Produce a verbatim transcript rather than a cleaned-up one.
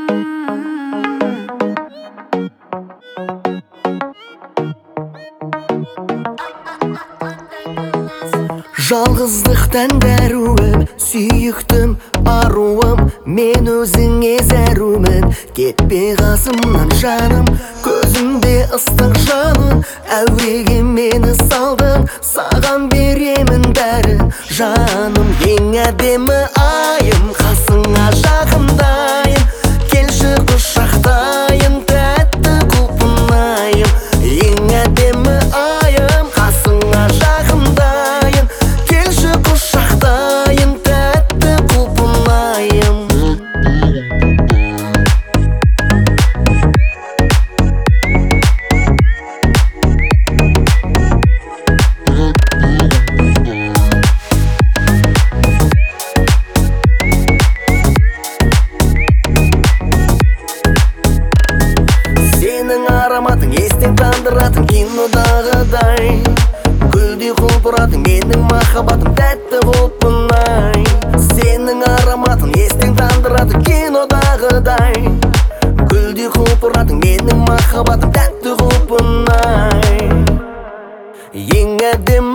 Жалғыздықтан дәруім, сүйіктім аруым, мен өзіңе зәрумін. Кетпе қасымнан жаным, көзімде ыстық жалын, әуреге мені салдың, саған беремін бәрін жаным. Ең әдемі айым, қасыңа жақындайын, келші құшақтайын, тәтті құлпынайым. Ең әдемі айым, қасыңа жақындайын, келші құшақтайын, тәтті құлпынайым. Сенің ароматың естен тандыратын кинодағыдай, гүлдей құлпыратың менің махаббатым тәтті құлпынай. Сенің ароматың естен тандыратын кинодағыдай, гүлдей құлпыратың менің махаббатым тәтті құлпынай. Ең әдемі